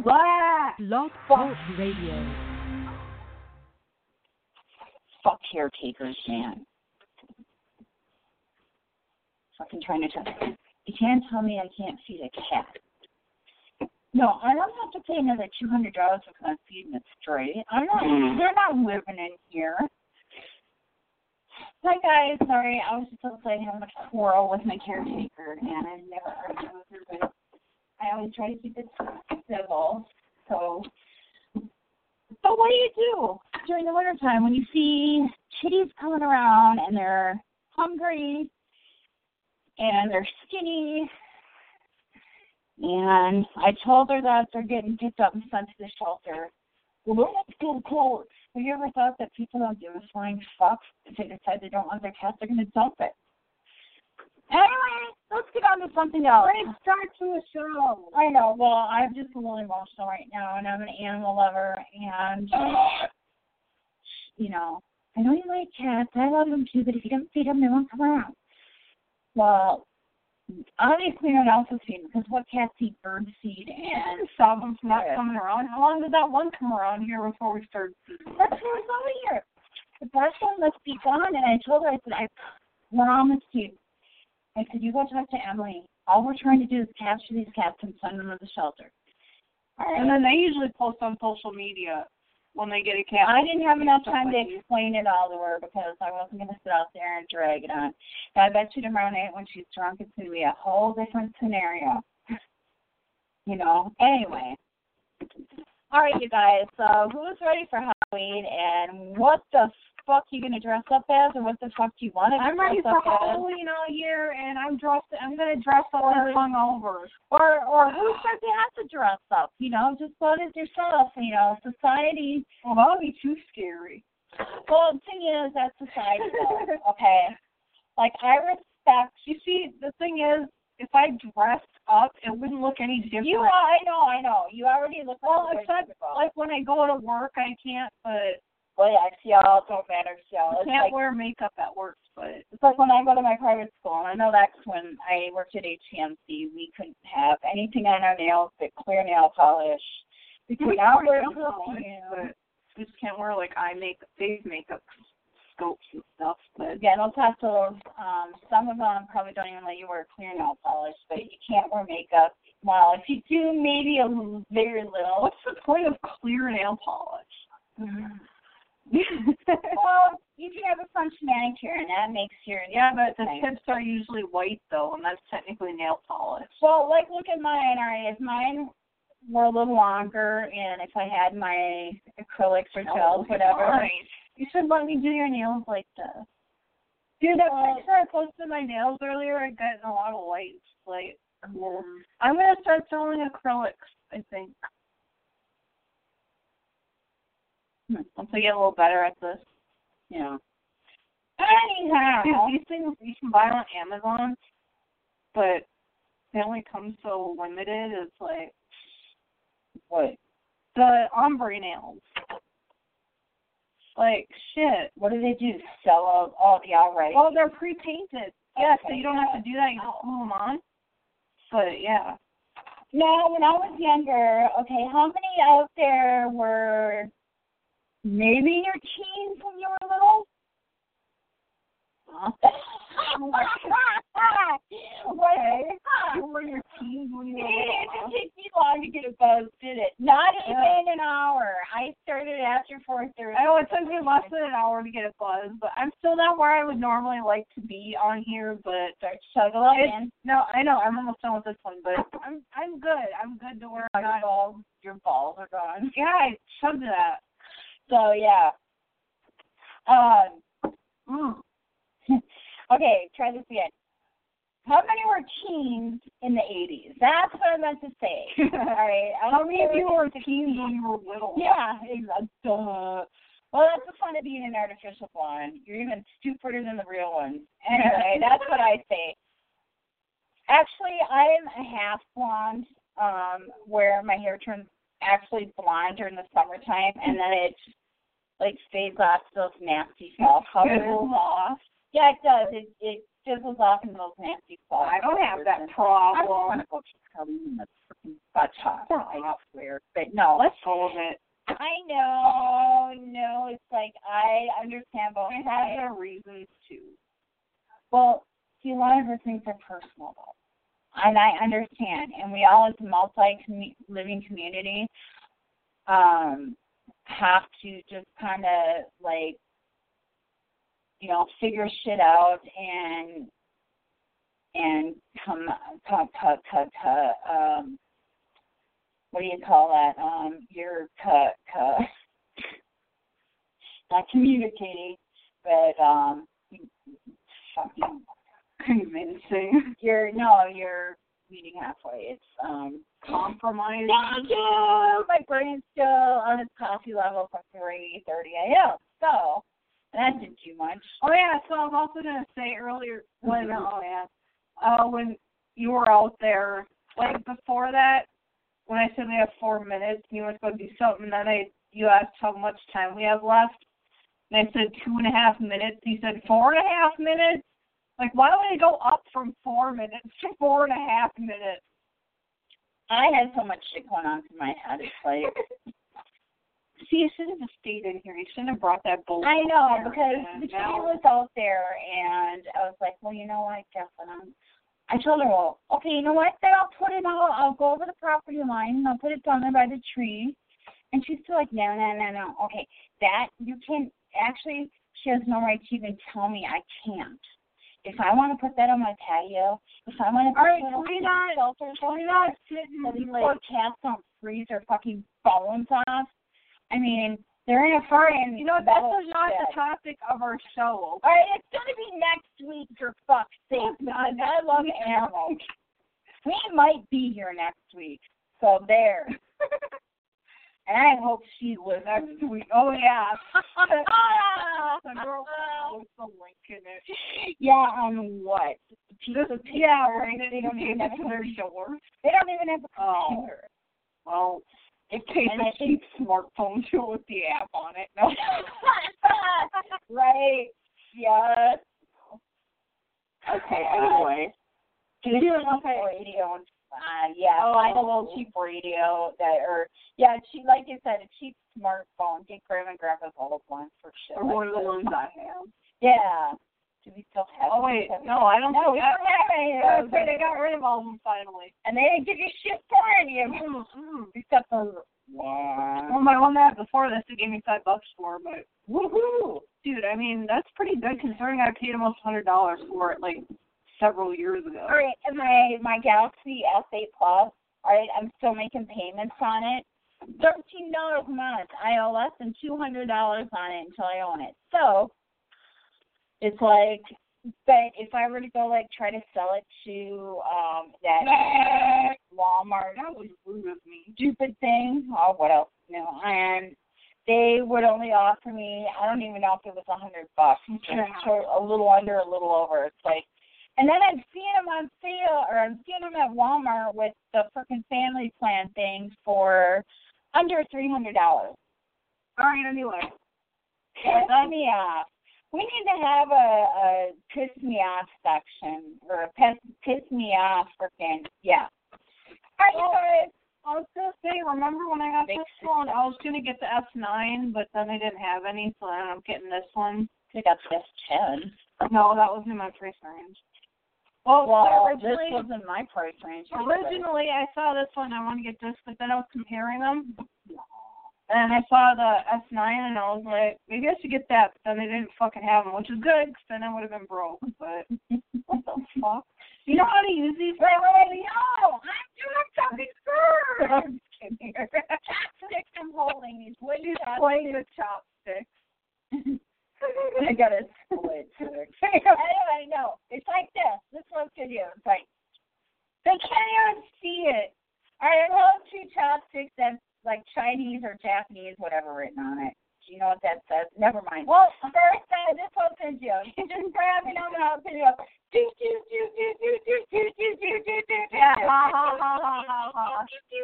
Blah! Blog Talk Radio. Fuck caretakers, man. Fucking trying to tell you can't tell me I can't feed a cat. No, I don't have to pay another $200 for kind feeding it straight. They're not living in here. Hi guys, sorry, I was just outside having a quarrel with my caretaker, and I've never argued with her, but I always try to keep it civil. So what do you do during the wintertime when you see kitties coming around and they're hungry and they're skinny? And I told her that they're getting picked up and sent to the shelter. Well, let's go cold. Have you ever thought that people don't give a flying fuck if they decide they don't want their cats, they're going to dump it? Anyway, let's get on to something else. Great start to the show. I know. Well, I'm just a little emotional right now, and I'm an animal lover, and, you know, I know you like cats. I love them, too, but if you don't feed them, they won't come around. Well, obviously not alpha seed, because what cats eat bird seed, and Stop them from not coming around. How long did that one come around here before we started feeding? that's what was over here. The first one must be gone, and I told her, I said, I promise you. I said, you go talk to Emily. All we're trying to do is capture these cats and send them to the shelter. And then they usually post on social media when they get a cat. I didn't have enough time to explain it all to her because I wasn't going to sit out there and drag it on. And I bet you tomorrow night when she's drunk, it's going to be a whole different scenario. You know? Anyway. All right, you guys. So who's ready for Halloween, and what the fuck you going to dress up as, or what the fuck do you want to dress up as? I'm ready for Halloween all year, and I'm going to dress up as hungover. Or who says you have to dress up? You know, just go as yourself. You know, society. Well, that would be too scary. Well, the thing is, that's society, though, okay? Like, I respect. You see, the thing is, if I dressed up, it wouldn't look any different. I know. You already look like except, like, when I go to work, I can't, but... Well, yeah, y'all don't matter, y'all. I can't wear makeup at work, but... It's like when I go to my private school, and I know that's when I worked at HCMC, we couldn't have anything on our nails but clear nail polish. Because now we're but we just can't wear, like, eye makeup, face makeup scopes and stuff, but... Yeah, those have to, some of them probably don't even let you wear clear nail polish, but you can't wear makeup. Well, if you do, maybe a very little. What's the point of clear nail polish? Well, you can have a fun manicure, and that makes your... Yeah, but the tips are usually white, though, and that's technically nail polish. Well, like, look at mine, all right? If mine were a little longer, and if I had my acrylics or gels, whatever, you should let me do your nails like this. Dude, that picture I posted my nails earlier, I got a lot of white. Like, I'm going to start selling acrylics, I think. Once I get a little better at this, you know. Anyhow. Dude, these things you can buy on Amazon, but they only come so limited. It's like, what? The ombre nails. Like, shit. What do they do? Sell all the outright? Well, they're pre-painted. Yeah, so you don't have to do that. You just glue them on. But, yeah. Now, when I was younger, okay, how many out there were... Maybe your teens when you were little? You were your teens when you were little? It didn't take me long to get a buzz, did it? Not even an hour. I started after 4:30. I know it took me less than an hour to get a buzz, but I'm still not where I would normally like to be on here, but no, I know, I'm almost done with this one, but I'm good. I'm good to where I got. Your balls are gone. Yeah, I chugged that. So, yeah. Okay, try this again. How many were teens in the 80s? That's what I meant to say. All right. How many of you were teens when you were little? Yeah, exactly. Well, that's the fun of being an artificial blonde. You're even stupider than the real ones. Anyway, that's what I say. Actually, I'm a half blonde, where my hair turns actually blonde during the summertime, and then it like fades off those nasty fall colors. Off. Yeah, it does. It fizzles off in those nasty fall. I don't have that problem. I want to go to Halloween. That's buttock. I swear. But no. Let's hold it. I know. No, it's like I understand both I sides. have their reasons too. Well, see, a lot of her things are personal, though. And I understand. And we all, as a multi-living community, have to just kind of, like, you know, figure shit out and come, what do you call that? You're not communicating, but fucking convincing. You're meeting halfway. It's Compromising. My brain's still on its coffee level from 3:30 a.m. So that didn't do much. Oh yeah, so I was also gonna say earlier when when you were out there, like before that, when I said we have 4 minutes, you went to go do something, then you asked how much time we have left, and I said 2.5 minutes. You said 4.5 minutes. Like, why would I go up from 4 minutes to 4.5 minutes? I had so much shit going on in my head. It's like, see, you should have just stayed in here. You shouldn't have brought that bullshit. I know, here. because the tree was out there, and I was like, well, you know what, Jacqueline, I told her, well, okay, you know what, then I'll put it out, I'll go over the property line, and I'll put it down there by the tree. And she's still like, no. Okay, that, you can, actually, she has no right to even tell me I can't. If I want to put that on my patio, if I want to put right, little we not sitting so these poor cats don't freeze their fucking bones off. I mean, they're in a frying. You know, that's not the topic of our show. All right, it's going to be next week, for fuck's sake. God, I love animals. We might be here next week, so there. And I hope she was next week. Oh, yeah. The girl with the link in it. Yeah, on what? Yeah, right. They don't even have a their computer. door. They don't even have a computer. Well, it takes a cheap smartphone too with the app on it. No. Right. Yes. Okay, anyway. She's doing okay radio. Yeah, find a little cheap radio she, like you said, a cheap smartphone. Get Grandma and Grandpa's old one for sure. Or one of the ones I have. Yeah. Do we still have Oh, wait. No, I don't know. We don't have any of those. They got rid of all of them finally. And they didn't give you shit for any of them. Except for well, my one that before this, they gave me $5 for, but woohoo! Dude, I mean, that's pretty good considering I paid almost $100 for it, like, several years ago. All right, and my Galaxy S8 Plus, all right, I'm still making payments on it. $13 a month. I owe less than $200 on it until I own it. So it's like, but if I were to go like try to sell it to that Walmart, that was rude of me. Stupid thing. Oh, what else? No, and they would only offer me. I don't even know if it was $100. A little under, a little over. It's like. And then I'm seeing them on sale, or I'm seeing them at Walmart with the frickin' family plan thing for under $300. All right, anyway. Piss me off. We need to have a piss me off section, or a piss me off frickin', yeah. All right, guys. I was going to say, remember when I got this one? I was going to get the S9, but then they didn't have any, so then I'm getting this one. You got the S10. No, that wasn't in my price range. Well, this wasn't my price range. Originally, I saw this one. I want to get this, but then I was comparing them. And I saw the S9, and I was like, maybe I should get that. But then they didn't fucking have them, which is good, because then I would have been broke. But what the fuck? You know how to use these? Wait, no! I'm doing something good! I'm just kidding. Chopsticks I'm holding. These wooden chopsticks. Playing with chopsticks. I got a split. Anyway, no. It's like this. This one's good here. It's like, they can't even see it. All right, I hold 2 chopsticks that's like Chinese or Japanese, whatever written on it. Do you know what that says? Never mind. Well, first, this one's good, Joe. You just grab it on the video. Do. Yeah, ha, ha, ha, ha, ha, ha.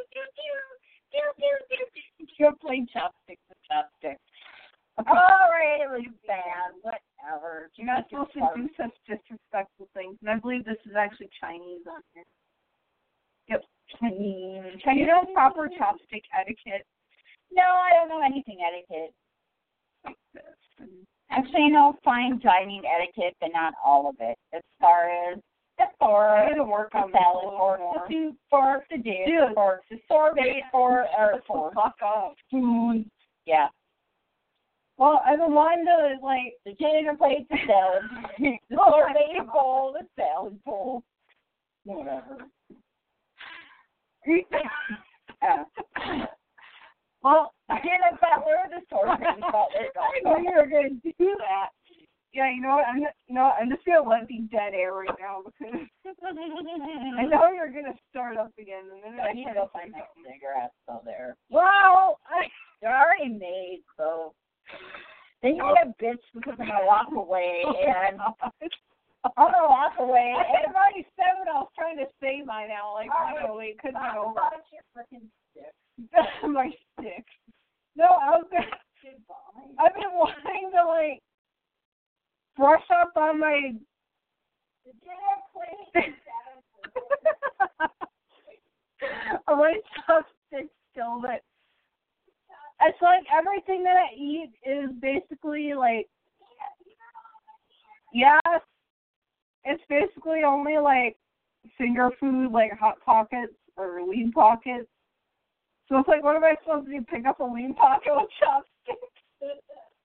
You're playing chopsticks with chopsticks. All right, it was bad. Whatever. You're not supposed to do such disrespectful things. And I believe this is actually Chinese on here. Yep, I mean, you know proper chopstick etiquette? No, I don't know anything etiquette. Actually, I know fine dining etiquette, but not all of it. As far as the fork, I'm gonna work on salad fork, the soup fork, the dish fork, the sorbet fork, or fork. Fuck off. Spoon. Yeah. Well, I've been wanting to, like, The dinner plate, the salad, the sorbet bowl, the salad bowl. Whatever. Yeah. Well, Dinner butler, the sorbet butler. I know you were going to do that. Yeah, you know what? I'm just going to let the dead air right now because I know you're going to start up again. And then I need to go find my cigarettes still there. Well, They're already made, so then you're gonna bitch because I'm gonna walk away and I'm gonna walk away. I've already said what I was trying to say by now. Like, no, wait, couldn't get over your freaking stick. my stick. No, I've been wanting to, like, brush up on my on my chopstick skill, but it's like everything that I eat is basically like, yes, it's basically only like finger food, like Hot Pockets or Lean Pockets. So it's like, what am I supposed to do? Pick up a Lean Pocket with chopsticks?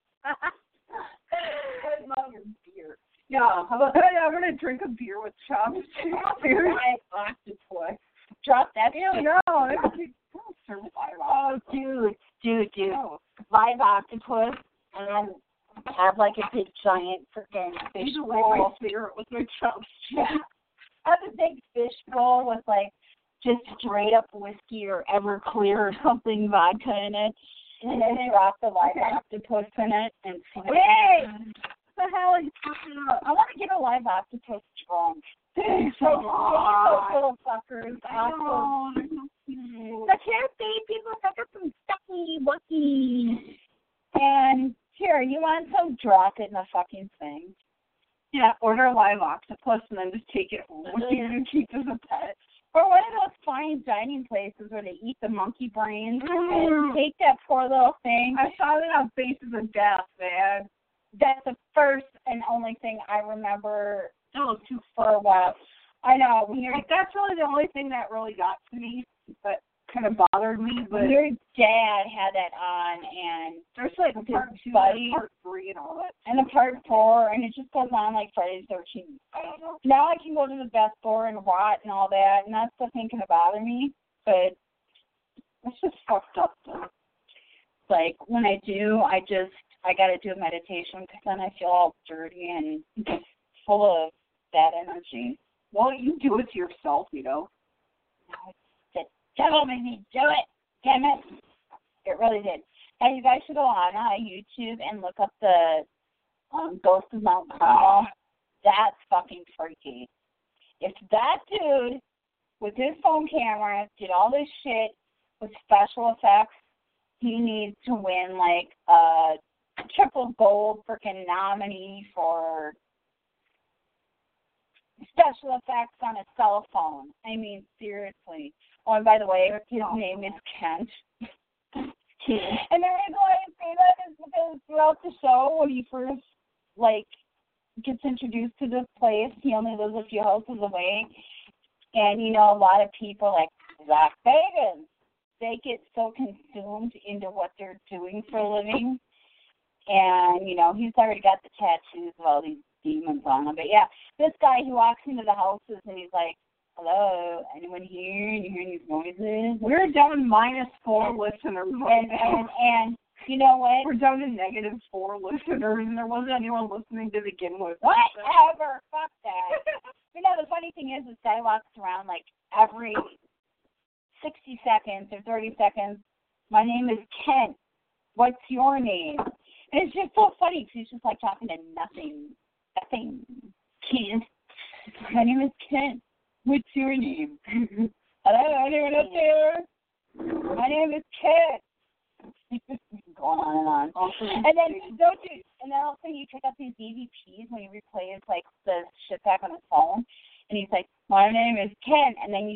I love your beer. Yeah, how about that? I'm gonna drink a beer with chopsticks. Octopus. Drop that. Ew, no, don't serve live. Oh, dude. Live octopus and have like a big giant freaking fish bowl. Cigarette with my chopsticks. Yeah. Have a big fish bowl with like just straight up whiskey or Everclear or something, vodka in it, and then drop the live octopus in it and see what happens. What the hell are you talking about? I want to get a live octopus drunk. So those little fuckers. The cafe people pick up some stucky wucky. And here, you want some, drop it in the fucking thing. Yeah, order a live octopus and then just take it home with you and keep it as a pet. Or one of those fine dining places where they eat the monkey brains and take that poor little thing. I saw that on Faces of Death, man. That's the first and only thing I remember That was too for a while. I know. When like, that's really the only thing that really got to me, but kind of bothered me. But your dad had that on, and there's like a part 2, part 3, and all that. And a part 4, and it just goes on like Friday the 13th. Now I can go to the best store and watch and all that, and that's the thing gonna bother me. But it's just fucked up though. Like when I do, I gotta do a meditation because then I feel all dirty and just full of bad energy. Well, you do it to yourself, you know. The devil made me do it. Damn it. It really did. And you guys should go on YouTube and look up the Ghost of Mount Carmel. That's fucking freaky. If that dude with his phone camera did all this shit with special effects, he needs to win like a triple gold freaking nominee for special effects on a cell phone. I mean, seriously. Oh, and by the way, his name is Kent. And the reason why I say that is because throughout the show, when he first, like, gets introduced to this place, he only lives a few houses away. And, you know, a lot of people, like Zach Bagans, they get so consumed into what they're doing for a living. And, you know, he's already got the tattoos of all these demons on him. But, yeah, this guy, he walks into the houses and he's like, hello, anyone here? And you hear these noises? We're down -4 listeners. And you know what? We're down to -4 listeners, and there wasn't anyone listening to begin with. Whatever. Fuck that. You know, the funny thing is, this guy walks around like every 60 seconds or 30 seconds. My name is Kent. What's your name? And it's just so funny because he's just like talking to nothing. Nothing. Kent. My name is Kent. What's your name? Hello, anyone up there? My name is Kent. Going on and on. And then also you pick up these EVPs when he replays like the shit back on his phone, and he's like, my name is Ken, and then you hear,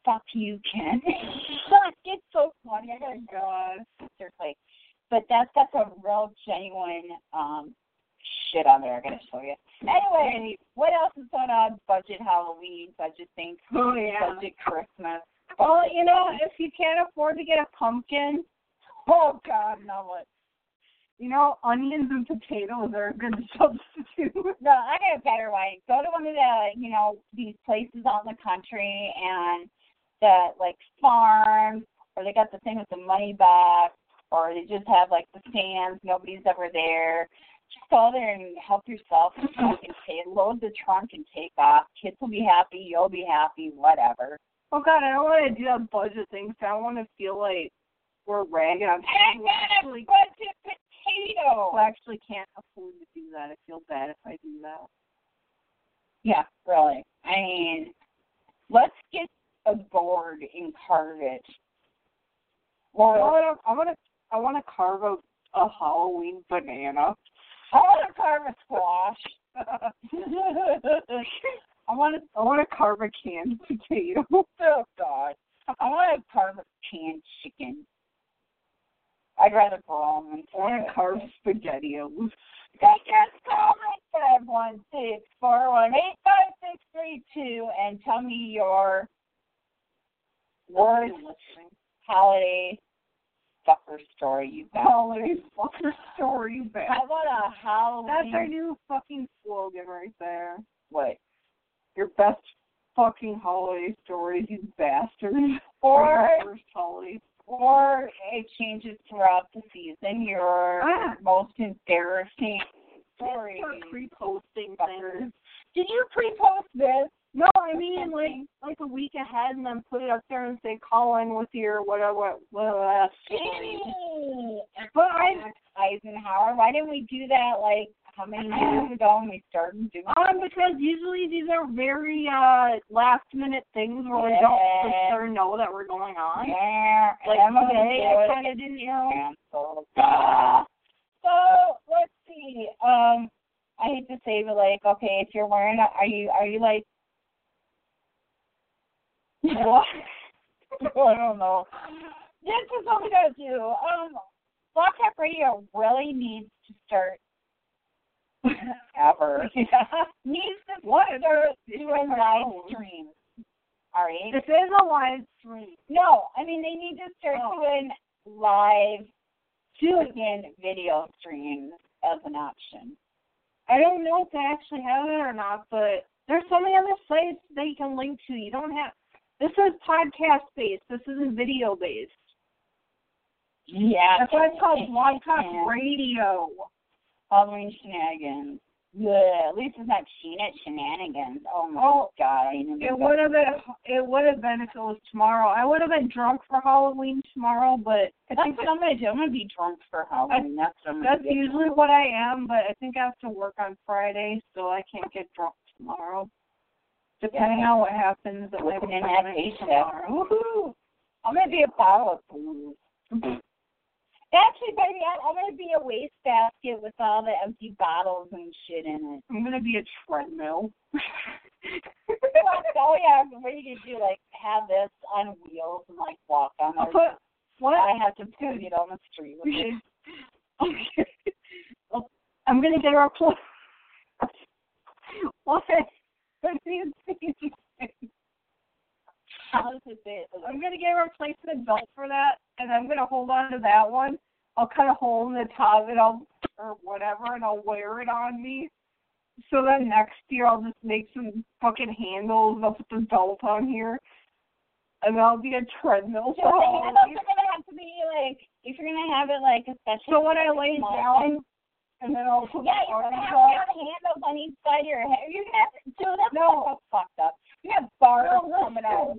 fuck you, Ken. Fuck, it's so funny. I gotta go. Seriously. But that's got some real genuine shit on there. I gotta show you. Anyway, what else is going on? Budget Halloween, budget things, budget Christmas. Well, you know, if you can't afford to get a pumpkin, Oh God, no what? you know, onions and potatoes are a good substitute. No, I got a better one. Go to one of the, you know, these places out in the country and the like farms, or they got the thing with the money box, or they just have like the stands. Nobody's ever there. Just go there and help yourself and fucking load the trunk and take off. Kids will be happy. You'll be happy. Whatever. Oh God, I don't want to do that budget thing, because I don't want to feel like we're ragging on people who budget potato. who actually can't afford to do that. I feel bad if I do that. Yeah, really. I mean, let's get a board and carve it. Or I want to carve a Halloween banana. I want to carve a squash. I want to carve a canned potato. Oh God! I want to carve a canned chicken. I'd rather broil them. I want to carve SpaghettiOs. Take us call me 516-418-5632 and tell me your worst holiday fucker story you got. Holiday fucker story, you bet. I want a Halloween. That's our new fucking slogan right there. What? Your best fucking holiday stories, you bastard. Or first holiday. Or it changes throughout the season. Your most embarrassing story. Pre-posting things. Did you pre-post this? No, I mean like a week ahead, and then put it up there and say call in with your whatever. But Eisenhower. Why didn't we do that like how many years ago when we started doing it? Because usually these are very last minute things where we don't for sure know that we're going on. Yeah. Like today, I kind of didn't know. So let's see. I hate to say, but like, okay, if you're wearing, are you like, what? I don't know. This is what we gotta do. Block Talk Radio really needs to start. Needs to start doing live streams. All right. This is a live stream. No, I mean they need to start doing live, video streams as an option. I don't know if they actually have it or not, but there's so many other sites that you can link to. You don't have. This is podcast based. This isn't video based. Yeah. That's why it's called Blog Talk Radio. Halloween shenanigans. Yeah, at least it's not shenanigans. Oh my God! It would have been if it was tomorrow. I would have been drunk for Halloween tomorrow, but I think what I'm gonna do. I'm gonna be drunk for Halloween. That's usually what I am, but I think I have to work on Friday, so I can't get drunk tomorrow. Depending on what happens at my tomorrow. Woohoo! I'm gonna be a bottle of booze. Actually, baby, I'm going to be a wastebasket with all the empty bottles and shit in it. I'm going to be a treadmill. Oh, yeah, what are you going to do? Like, have this on wheels and, like, walk on it? What? I have to put it on the street with it. Okay. I'm going to get her a clothes. What? I'm going to get a replacement belt for that, and I'm going to hold on to that one. I'll cut a hole in the top of it, or whatever, and I'll wear it on me. So then next year I'll just make some fucking handles. I'll put the belt on here, and I'll be a treadmill. So the handles are going to have to be, like, if you're going to have it, like, a special... So when I lay down... And then I'll put you're going to have handles on each side of your head. You're going to have to... Dude, that's so fucked up. You have bars coming out.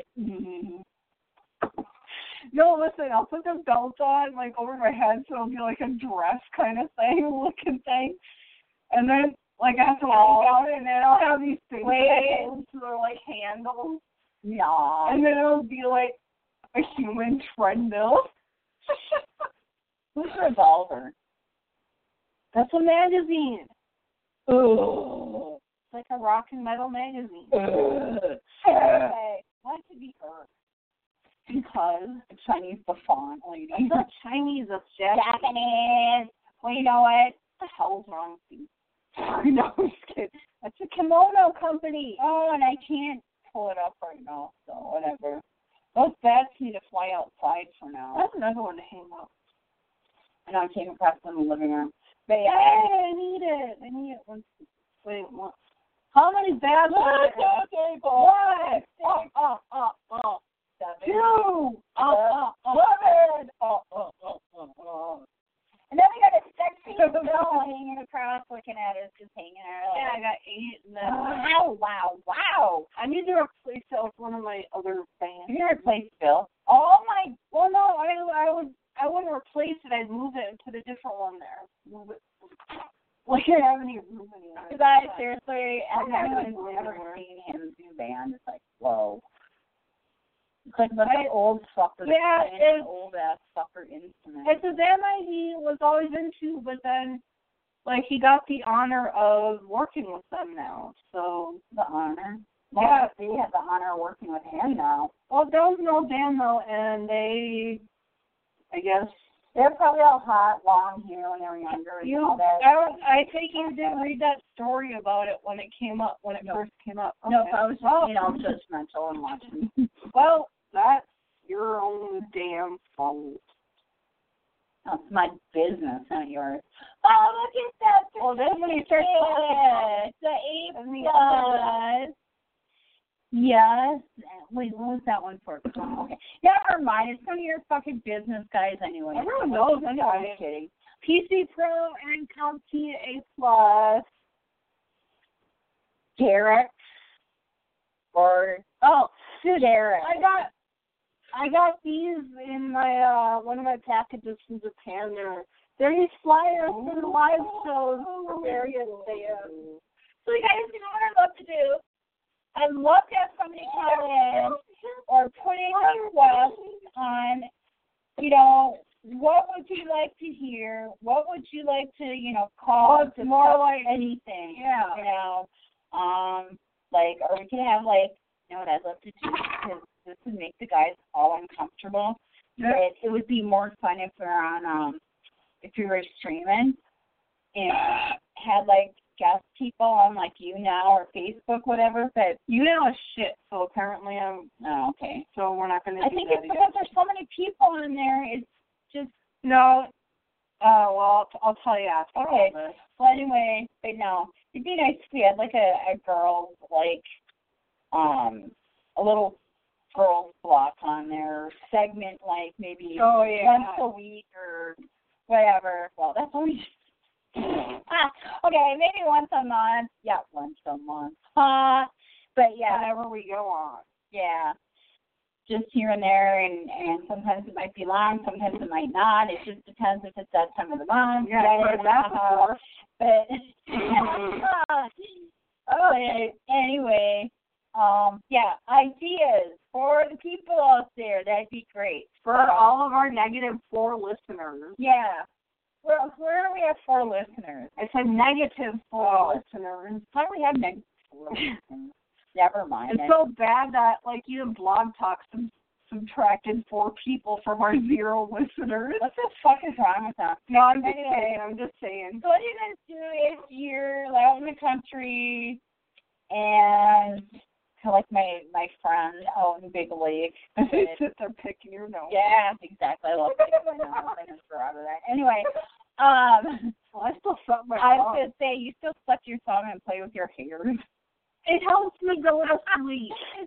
No, listen, I'll put the belt on, like, over my head, so it'll be like a dress kind of thing, looking thing. And then, like, I have to lay down, and then I'll have these things that are like handles. No. And then it'll be like a human treadmill. Who's Revolver? That's a magazine. Ooh. It's like a rock and metal magazine. Okay. Why to be her? Because The Chinese buffon lady. it's not Chinese, it's Japanese. Well, you know what? What the hell's wrong with you? No, I'm just kidding. That's a kimono company. Oh, and I can't pull it up right now, so whatever. Those bats need to fly outside for now. That's another one to hang up. And I'm taking press in the living room. But yeah, Hey, I need it. Wait, what? How many bats are there? What? Seven. 2. 11. And then we got a sexy girl hanging across looking at us, just hanging out. Yeah, I got 8 and then. Wow. I need to replace that with one of my other bands. You're going to replace Bill? Oh, my. Well, no, I wouldn't replace it. I'd move it and put a different one there. Move it. Well, you don't have any room anymore. You guys, seriously, I've never seen him do band. It's like, whoa. It's like the old fucker. Yeah, it's old-ass fucker instrument. It's a band he was always into, but then, like, he got the honor of working with them now, so. The honor? Yeah. He has the honor of working with him now. Well, there was an old band, though, and they, I guess. They're probably all hot, long hair when they were younger. I think you didn't read that story about it when it came up, first came up. Okay. No, I was, judgmental and watching. Well, that's your own damn fault. That's my business, not yours. Oh, look at that. Well, then when you start talking, the A+. Yes. Wait, what was that one for? Oh, okay. Never mind. It's none of your fucking business, guys, anyway. Everyone knows. I'm just kidding. PC Pro and CompTIA A+. Derek. Derek. I got these in my one of my packages from Japan. They're these flyers for the live shows for various bands. So you guys, you know what I'd love to do? I'd love to have somebody call in or put in a request on, what would you like to hear? What would you like to, call? It's more like anything. Yeah. Or we could have, what I'd love to do, because this would make the guys all uncomfortable. Yeah. It would be more fun if we're on, if we were streaming and had, guest people on YouNow or Facebook, whatever, but YouNow is shit, so apparently oh, okay. So we're not going to do I think it's because there's so many people in there, it's just... No. Well, I'll tell you after. Okay. Well, anyway, but no, it'd be nice if we had, a girl, a little girls block on their segment, maybe once a week or whatever. Well, that's always... okay, maybe once a month. Yeah, once a month. But yeah. Whenever we go on. Yeah. Just here and there, and sometimes it might be long, sometimes it might not. It just depends if it's that time of the month. But anyway, ideas for the people out there, that'd be great. For all of our -4 listeners. Yeah. Well, where do we have 4 listeners? I said -4 listeners. How do we have -4 listeners? Never mind. It's so bad that, you and Blog Talk subtracted 4 people from our 0 listeners. What the fuck is wrong with that? No, I'm just saying. So what you guys do if you're out in the country and like my friend out in Big Lake. They sit there picking your nose. Yeah, exactly. I love picking my nose. I just forgot of that. Anyway, well, I still suck my I was going to say, you still suck your thumb and play with your hair. It helps me go to sleep.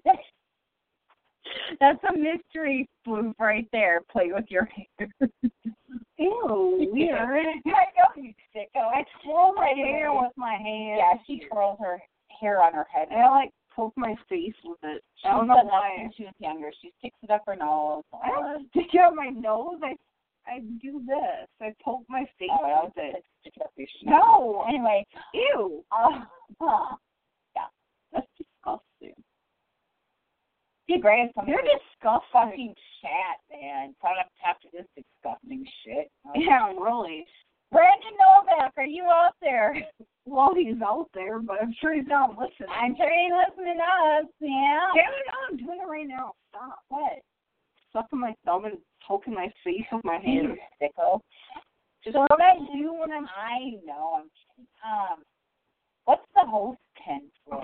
That's a mystery spoof right there. Play with your hair. Ew, weird. I know, you sicko. I twirl my hair with my hand. Yeah, she twirls her hair on her head. And I poke my face with it. I don't know why. When she was younger, she sticks it up her nose. I don't stick it up my nose. I do this. I poke my face with it. Stick it up your nose. No. Anyway. Ew. Yeah. That's disgusting. You're great. You're disgusting. Fucking chat, man. Product after this disgusting shit. Yeah, really. Brandon Novak, are you out there? Well, he's out there, but I'm sure he's not listening. I'm sure he's listening to us, yeah. Yeah, I'm doing it right now. Stop. What? Sucking my thumb and poking my face with my hand. Sicko. Just what I do when I know I'm kidding. What's the host pin for?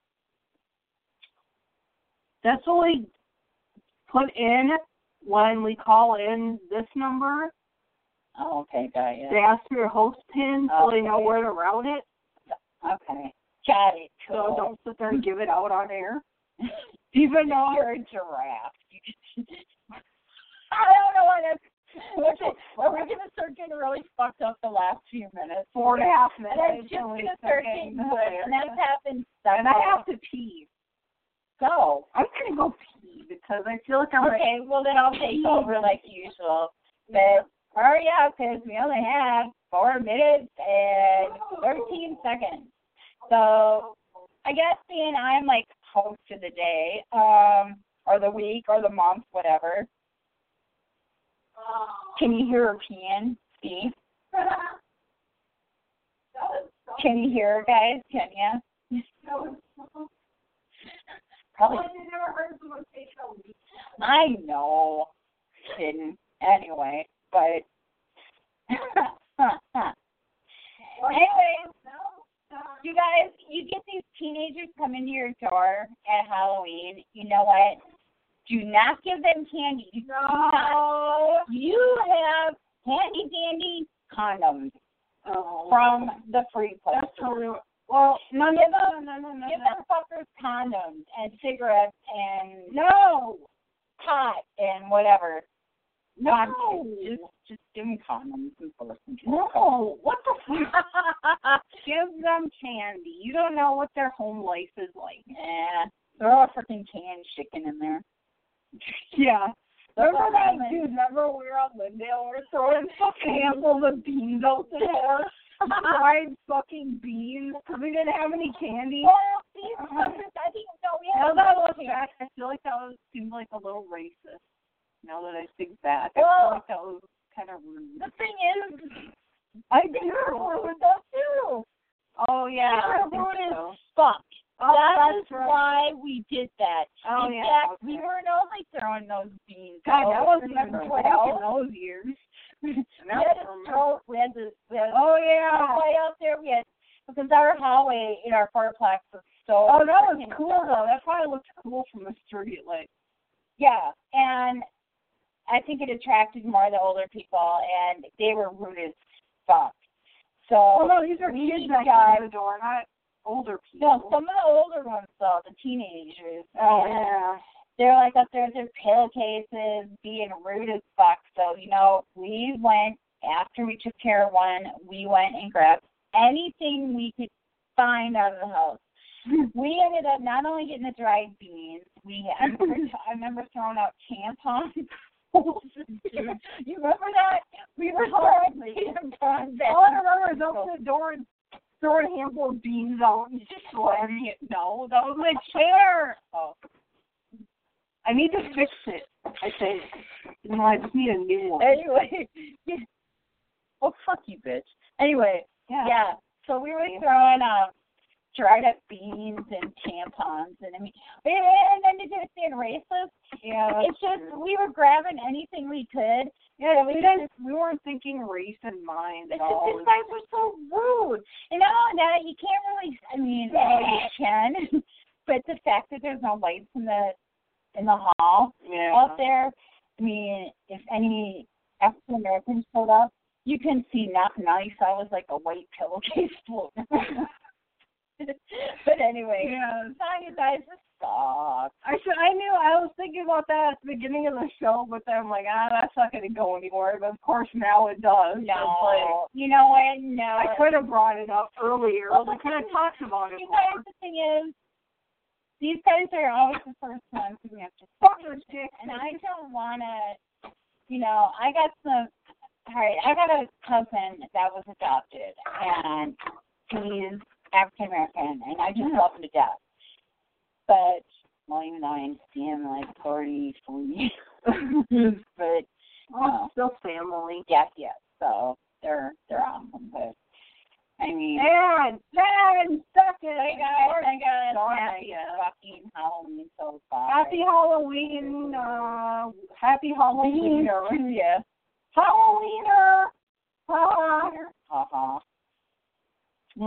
That's what we put in when we call in this number. Oh, okay, got it. They ask for your host pin so they know where to route it. Okay, got it. Cool. So don't sit there and give it out on air. Even though you're a giraffe. I don't know what that's. We're going to start getting really fucked up the last few minutes. 4.5 minutes. And I'm just going to start getting good. And that's happened. And I have to pee. Go. I'm going to go pee because I feel like I'm... Okay, well then I'll take over like usual. But hurry up because we only have 4 minutes and 13 seconds. So I guess being I'm like host of the day, or the week, or the month, whatever. Can you hear her peeing, Steve? Can you hear her, guys? Can you? Probably. I know. Kidding. Anyway, but. Anyways, you guys, you get these teenagers come into your door at Halloween. You know what? Do not give them candy. No. You have handy dandy condoms from the free place. That's totally... Well, no. Give them fuckers condoms and cigarettes and pot and whatever. No. Just give them condoms and first. No. What the fuck? Give them candy. You don't know what their home life is like. Yeah. Throw a freaking canned chicken in there. Yeah. Remember that, dude? Remember we were on Lindale? We were throwing fucking handfuls of beans out the door. Fried fucking beans because we didn't have any candy. Well, I think we had. I feel like that seemed like a little racist. Now that I think back, I feel like that was kind of rude. The thing is, I do with that too. Oh yeah, I think rude as fuck. That's why we did that. Oh, in yeah. fact, we weren't only throwing those beans. God, that wasn't even back in those years. we had to oh, yeah. right out there. Because our hallway in our fourplex was so... Oh, that was cool, though. That probably looked cool from the street. Like, yeah, and I think it attracted more of the older people, and they were rude as fuck. So, oh, no, these are kids that got the door, not older people. No, some of the older ones, though, the teenagers. Oh, yeah. They're like up there with their pillowcases, being rude as fuck. So, we went, after we took care of one, we went and grabbed anything we could find out of the house. We ended up not only getting the dried beans, I remember throwing out tampons. You remember that? We were throwing tampons. All I remember is opening the door and throwing a handful of beans out and just slamming it. No, that was my chair. Oh. I need to fix it, I think. No, I just need a new one. Anyway. Well, fuck you, bitch. Anyway, yeah. So we were throwing dried up beans and tampons, and then to do it being racist. Yeah. It's just we were grabbing anything we could. Yeah, we weren't thinking race in mind at all. These guys were so rude. And not only that, you can't really. I mean, you can, but the fact that there's no lights in the hall out there. I mean, if any African Americans showed up, you can see nothing. All you saw was like a white pillowcase floating. But anyway, you guys just suck. I was thinking about that at the beginning of the show, but then I'm like, that's not going to go anywhere. But of course now it does. No, you know what? No. I could have brought it up earlier. We could have talked about it. You guys, the thing is, these guys are always the first ones who have to fuck their chick, and I don't want to. I got a cousin that was adopted, and he's African American, and I just love him to death. But, even though I see him like 40 years, but still family. Yes. So they're awesome. But I mean, and suck it. hey guys, Darn happy it. fucking Halloween so far. Happy Halloween. Happy Halloween. Yeah. Halloween.